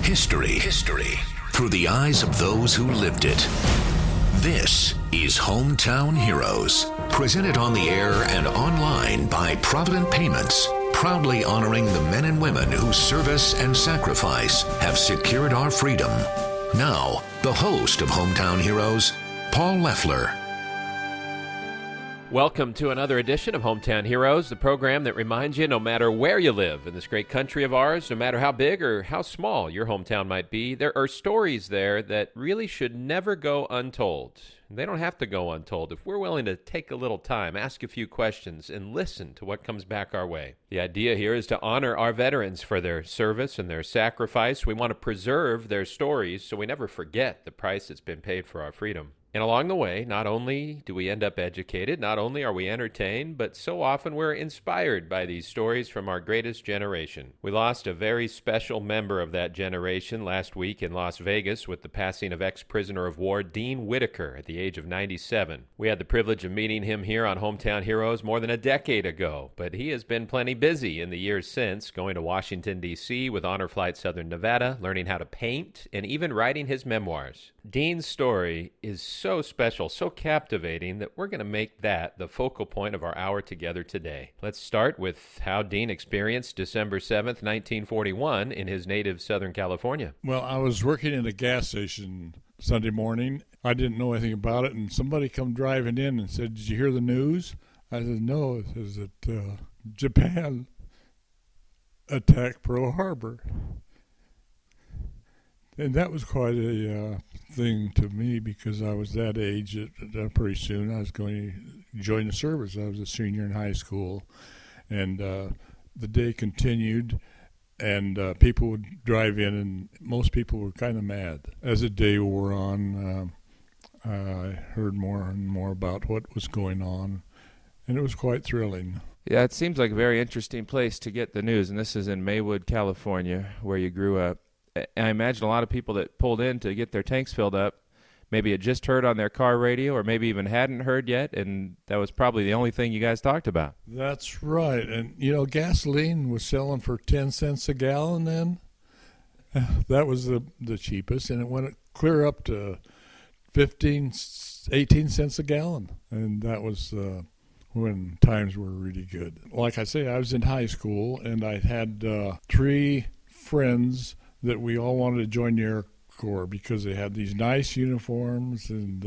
History through the eyes of those who lived it. This is Hometown Heroes, presented on the air and online by Provident Payments, proudly honoring the men and women whose service and sacrifice have secured our freedom. Now, the host of Hometown Heroes, Paul Leffler. Welcome to another edition of Hometown Heroes, the program that reminds you no matter where you live in this great country of ours, no matter how big or how small your hometown might be, there are stories there that really should never go untold. They don't have to go untold if we're willing to take a little time, ask a few questions, and listen to what comes back our way. The idea here is to honor our veterans for their service and their sacrifice. We want to preserve their stories so we never forget the price that's been paid for our freedom. And along the way, not only do we end up educated, not only are we entertained, but so often we're inspired by these stories from our greatest generation. We lost a very special member of that generation last week in Las Vegas with the passing of ex-prisoner of war Dean Whitaker at the age of 97. We had the privilege of meeting him here on Hometown Heroes more than a decade ago, but he has been plenty busy in the years since, going to Washington, D.C. with Honor Flight Southern Nevada, learning how to paint, and even writing his memoirs. Dean's story is so special, so captivating, that we're going to make that the focal point of our hour together today. Let's start with how Dean experienced December 7th, 1941 in his native Southern California. Well, I was working at a gas station Sunday morning. I didn't know anything about it, and somebody come driving in and said, "Did you hear the news?" I said, "No." It says that Japan attacked Pearl Harbor. And that was quite a thing to me because I was that age. Pretty soon I was going to join the service. I was a senior in high school. And the day continued, and people would drive in, and most people were kind of mad. As the day wore on, I heard more and more about what was going on, and it was quite thrilling. Yeah, it seems like a very interesting place to get the news, and this is in Maywood, California, where you grew up. I imagine a lot of people that pulled in to get their tanks filled up maybe had just heard on their car radio or maybe even hadn't heard yet, and that was probably the only thing you guys talked about. That's right. And, you know, gasoline was selling for 10 cents a gallon then. That was the cheapest, and it went clear up to 18 cents a gallon. And that was when times were really good. Like I say, I was in high school, and I had 3 friends that we all wanted to join the Air Corps because they had these nice uniforms, and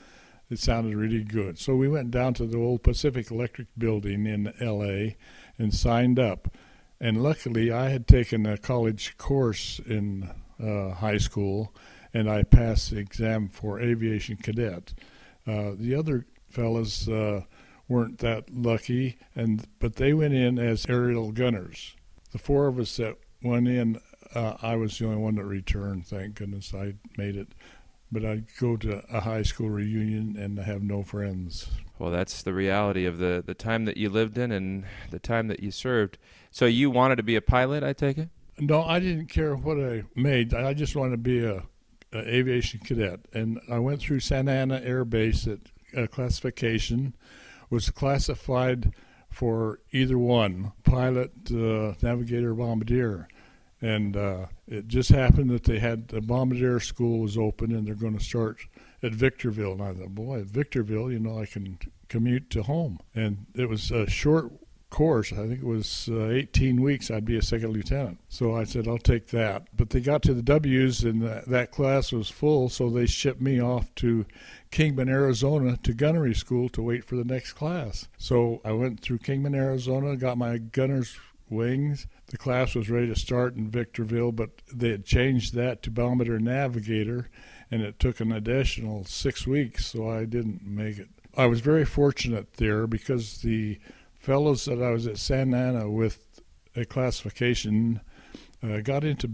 it sounded really good. So we went down to the old Pacific Electric building in L.A. and signed up. And luckily, I had taken a college course in high school, and I passed the exam for aviation cadet. The other fellas weren't that lucky, but they went in as aerial gunners. The 4 of us that went in, I was the only one that returned. Thank goodness I made it. But I'd go to a high school reunion and have no friends. Well, that's the reality of the time that you lived in and the time that you served. So you wanted to be a pilot, I take it? No, I didn't care what I made. I just wanted to be a aviation cadet. And I went through Santa Ana Air Base at classification, was classified for either one, pilot, navigator, bombardier. And it just happened that they had the Bombardier School was open, and they're going to start at Victorville. And I thought, boy, at Victorville, you know, I can commute to home. And it was a short course. I think it was 18 weeks. I'd be a second lieutenant. So I said, I'll take that. But they got to the W's, and that class was full, so they shipped me off to Kingman, Arizona, to gunnery school to wait for the next class. So I went through Kingman, Arizona, got my gunner's wings. The class was ready to start in Victorville, but they had changed that to Bombardier Navigator, and it took an additional 6 weeks, so I didn't make it. I was very fortunate there because the fellows that I was at Santa Ana with a classification got into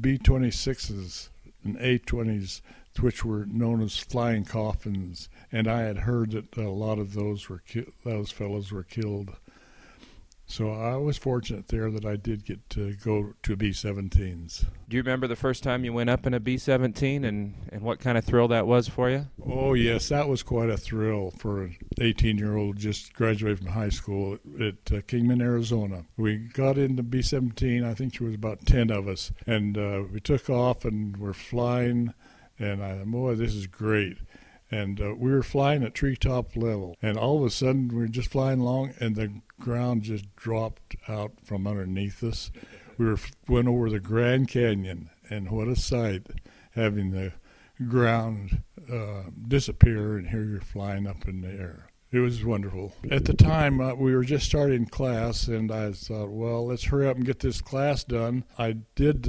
B-26s and A-20s, which were known as flying coffins, and I had heard that a lot of those fellows were killed. So I was fortunate there that I did get to go to B-17s. Do you remember the first time you went up in a B-17 and what kind of thrill that was for you? Oh, yes, that was quite a thrill for an 18-year-old just graduated from high school at Kingman, Arizona. We got into B-17, I think there was about 10 of us, and we took off and we're flying, and I thought, boy, this is great. And we were flying at treetop level, and all of a sudden we were just flying along, and the ground just dropped out from underneath us. We went over the Grand Canyon, and what a sight, having the ground disappear, and here you're flying up in the air. It was wonderful. At the time, we were just starting class, and I thought, well, let's hurry up and get this class done. I did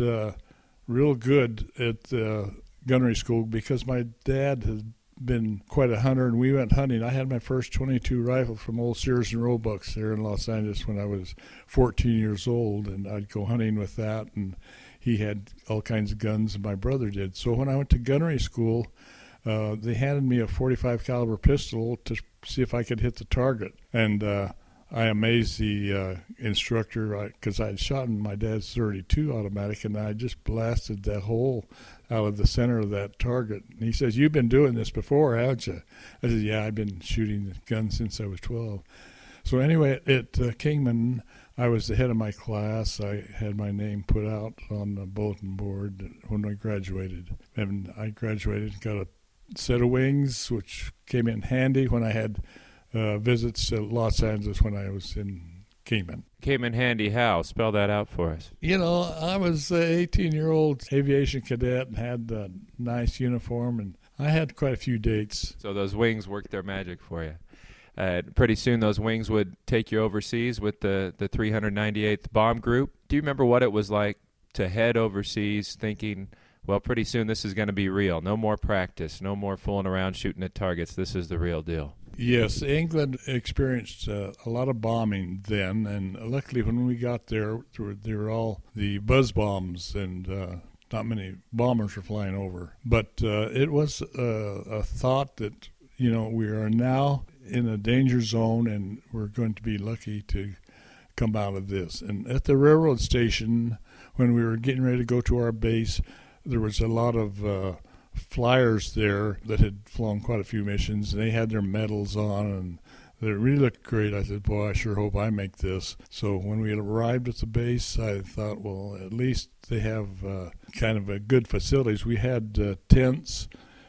real good at gunnery school because my dad had been quite a hunter, and we went hunting. I had my first .22 rifle from old Sears and Roebuck's there in Los Angeles when I was 14 years old, and I'd go hunting with that, and he had all kinds of guns, and my brother did. So when I went to gunnery school, they handed me a .45 caliber pistol to see if I could hit the target, and I amazed the instructor because I had shot in my dad's .32 automatic, and I just blasted that hole out of the center of that target. And he says, "You've been doing this before, haven't you?" I said, "Yeah, I've been shooting the gun since I was 12. So anyway, at Kingman, I was the head of my class. I had my name put out on the bulletin board when I graduated. And I graduated and got a set of wings, which came in handy when I had visits to Los Angeles when I was in Kingman. Came in handy how? Spell that out for us. You know, I was an 18-year-old aviation cadet and had a nice uniform, and I had quite a few dates. So those wings worked their magic for you. Pretty soon those wings would take you overseas with the 398th Bomb Group. Do you remember what it was like to head overseas thinking, well, pretty soon this is going to be real. No more practice, no more fooling around shooting at targets. This is the real deal. Yes, England experienced a lot of bombing then, and luckily when we got there, they were all the buzz bombs, and not many bombers were flying over. But it was a thought that, you know, we are now in a danger zone, and we're going to be lucky to come out of this. And at the railroad station, when we were getting ready to go to our base, there was a lot of flyers there that had flown quite a few missions, and they had their medals on, and they really looked great. I said, boy, I sure hope I make this. So when we had arrived at the base, I thought, well, at least they have kind of a good facilities. We had tents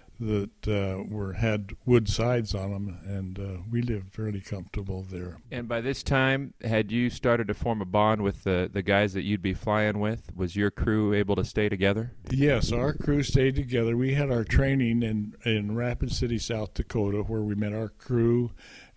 that had wood sides on them, and we lived fairly comfortable there. And by this time, had you started to form a bond with the guys that you'd be flying with? Was your crew able to stay together? Yes, our crew stayed together. We had our training in Rapid City, South Dakota, where we met our crew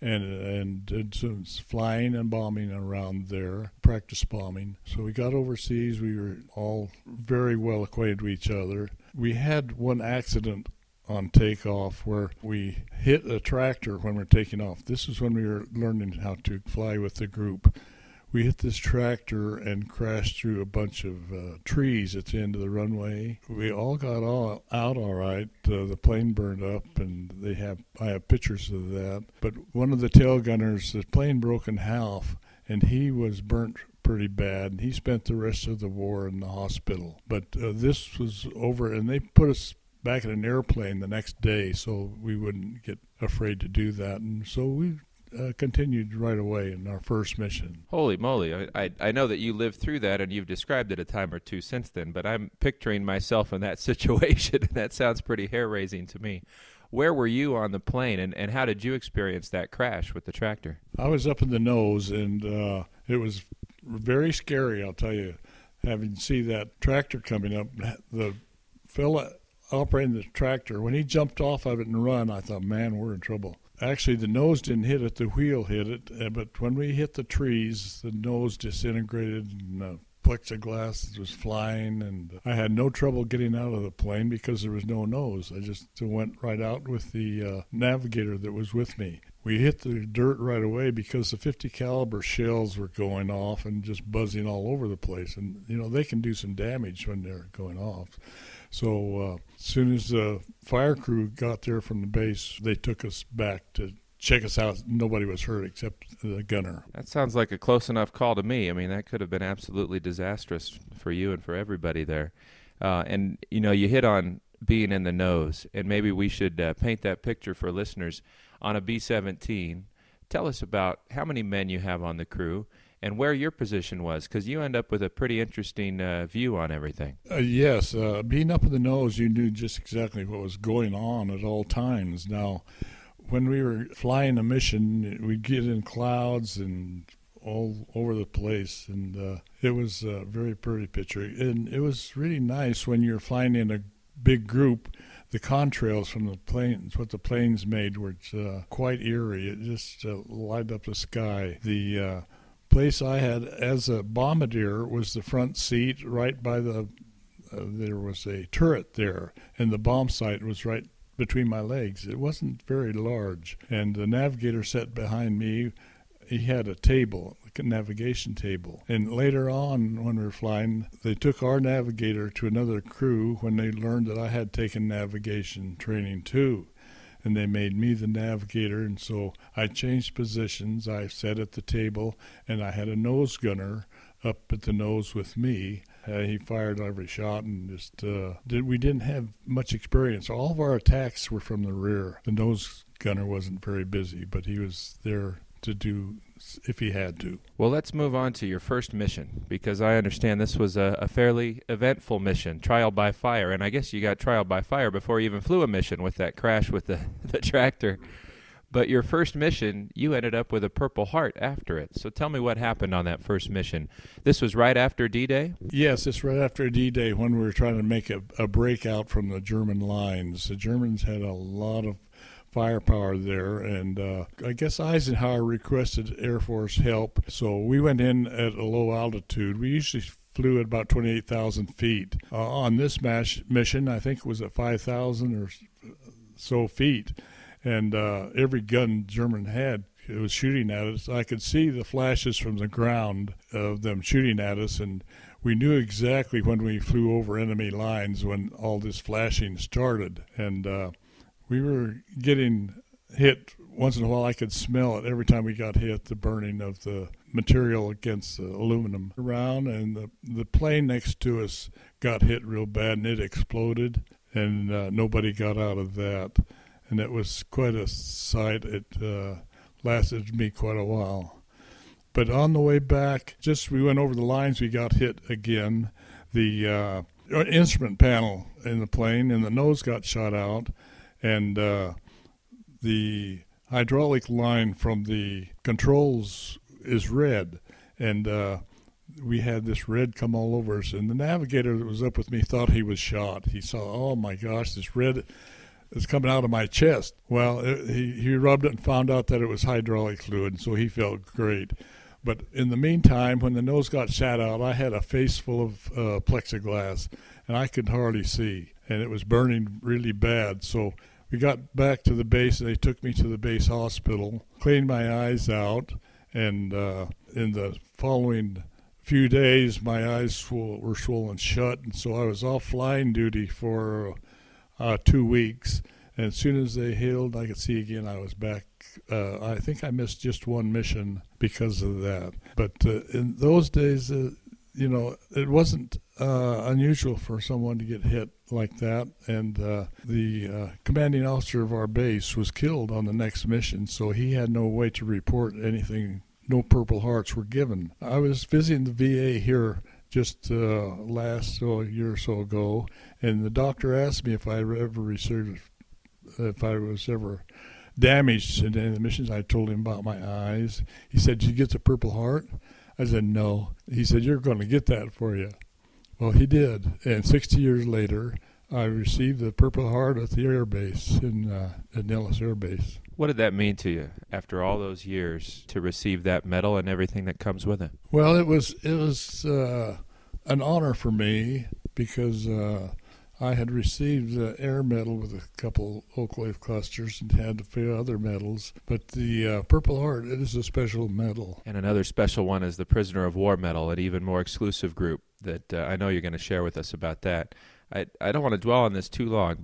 and did some flying and bombing around there, practice bombing. So we got overseas. We were all very well acquainted with each other. We had one accident on takeoff where we hit a tractor when we were taking off. This is when we were learning how to fly with the group. We hit this tractor and crashed through a bunch of trees at the end of the runway. We all got out all right. The plane burned up, and I have pictures of that. But one of the tail gunners, the plane broke in half, and he was burnt pretty bad, and he spent the rest of the war in the hospital. But this was over, and they put us back in an airplane the next day so we wouldn't get afraid to do that. And so we continued right away in our first mission. Holy moly. I know that you lived through that, and you've described it a time or two since then, but I'm picturing myself in that situation, and that sounds pretty hair-raising to me. Where were you on the plane, and how did you experience that crash with the tractor? I was up in the nose, and it was very scary, I'll tell you, having seen that tractor coming up. The fella operating the tractor, when he jumped off of it and run, I thought, man, we're in trouble. Actually, the nose didn't hit it, the wheel hit it, but when we hit the trees, the nose disintegrated, and plexiglass was flying, and I had no trouble getting out of the plane because there was no nose. I just went right out with the navigator that was with me. We hit the dirt right away because the .50 caliber shells were going off and just buzzing all over the place, and you know they can do some damage when they're going off. So as soon as the fire crew got there from the base, they took us back to check us out. Nobody was hurt except the gunner. That sounds like a close enough call to me. I mean, that could have been absolutely disastrous for you and for everybody there. And, you hit on being in the nose, and maybe we should paint that picture for listeners. On a B-17, tell us about how many men you have on the crew and where your position was, because you end up with a pretty interesting view on everything. Yes, being up in the nose, you knew just exactly what was going on at all times. Now, when we were flying a mission, we'd get in clouds and all over the place, and it was a very pretty picture. And it was really nice when you're flying in a big group. The contrails from the planes, what the planes made, were quite eerie. It just lighted up the sky. The place I had as a bombardier was the front seat right by there was a turret there, and the bomb sight was right between my legs. It wasn't very large, and the navigator sat behind me. He had a table, a navigation table. And later on, when we were flying, they took our navigator to another crew when they learned that I had taken navigation training too. And they made me the navigator, and so I changed positions. I sat at the table, and I had a nose gunner up at the nose with me. He fired every shot, and we didn't have much experience. All of our attacks were from the rear. The nose gunner wasn't very busy, but he was there to do if he had to. Well, let's move on to your first mission, because I understand this was a fairly eventful mission, trial by fire, and I guess you got trial by fire before you even flew a mission with that crash with the tractor. But your first mission, you ended up with a Purple Heart after it. So tell me what happened on that first mission. This was right after D-Day? Yes, it's right after D-Day when we were trying to make a breakout from the German lines. The Germans had a lot of firepower there, and I guess Eisenhower requested Air Force help, so we went in at a low altitude. We usually flew at about 28,000 feet. On this mission, I think it was at 5,000 or so feet, and every gun German had, it was shooting at us. I could see the flashes from the ground of them shooting at us, and we knew exactly when we flew over enemy lines when all this flashing started, and we were getting hit once in a while. I could smell it every time we got hit, the burning of the material against the aluminum around, and the plane next to us got hit real bad, and it exploded, and nobody got out of that. And it was quite a sight. It lasted me quite a while. But on the way back, just we went over the lines, we got hit again. The instrument panel in the plane and the nose got shot out, and the hydraulic line from the controls is red, and we had this red come all over us, and the navigator that was up with me thought he was shot. He saw, oh my gosh, this red is coming out of my chest. Well, he rubbed it and found out that it was hydraulic fluid, and so he felt great. But in the meantime, when the nose got shot out, I had a face full of plexiglass, and I could hardly see, and it was burning really bad. So we got back to the base, and they took me to the base hospital, cleaned my eyes out, and in the following few days, my eyes were swollen shut, and so I was off flying duty for 2 weeks. And as soon as they healed, I could see again. I was back. I think I missed just one mission because of that. But in those days, it wasn't unusual for someone to get hit like that. And the commanding officer of our base was killed on the next mission, so he had no way to report anything. No Purple Hearts were given. I was visiting the VA here just last year or so ago, and the doctor asked me if I was ever damaged in any of the missions. I told him about my eyes. He said, "Did you get the Purple Heart?" I said, "No." He said, "You're going to get that for you." Well, he did, and 60 years later, I received the Purple Heart at the air base at Nellis Air Base. What did that mean to you after all those years to receive that medal and everything that comes with it? Well, it was an honor for me because I had received the Air Medal with a couple Oak Leaf clusters and had a few other medals. But the Purple Heart, it is a special medal. And another special one is the Prisoner of War Medal, an even more exclusive group that I know you're going to share with us about that. I don't want to dwell on this too long, but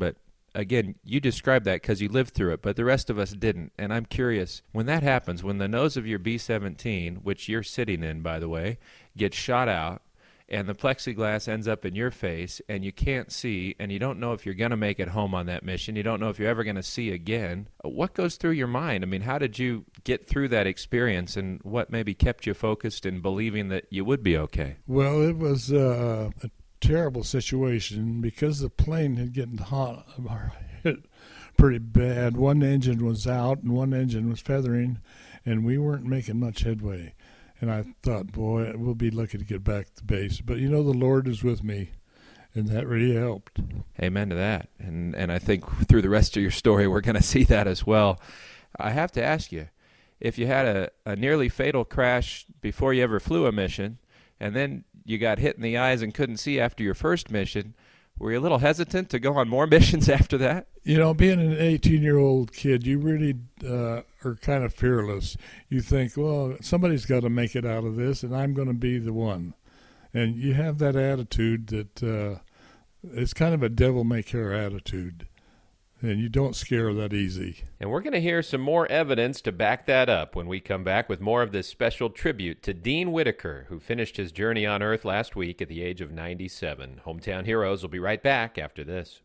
again, you described that because you lived through it, but the rest of us didn't. And I'm curious, when that happens, when the nose of your B-17, which you're sitting in, by the way, gets shot out, and the plexiglass ends up in your face, and you can't see, and you don't know if you're going to make it home on that mission, you don't know if you're ever going to see again, what goes through your mind? I mean, how did you get through that experience, and what maybe kept you focused in believing that you would be okay? Well, it was a terrible situation because the plane had gotten hit pretty bad. One engine was out, and one engine was feathering, and we weren't making much headway. And I thought, boy, we'll be lucky to get back to base. But, the Lord is with me, and that really helped. Amen to that. And I think through the rest of your story, we're going to see that as well. I have to ask you, if you had a nearly fatal crash before you ever flew a mission, and then you got hit in the eyes and couldn't see after your first mission, were you a little hesitant to go on more missions after that? Being an 18-year-old kid, you really are kind of fearless. You think, well, somebody's got to make it out of this, and I'm going to be the one. And you have that attitude that it's kind of a devil-may-care attitude, and you don't scare that easy. And we're going to hear some more evidence to back that up when we come back with more of this special tribute to Dean Whitaker, who finished his journey on Earth last week at the age of 97. Hometown Heroes will be right back after this.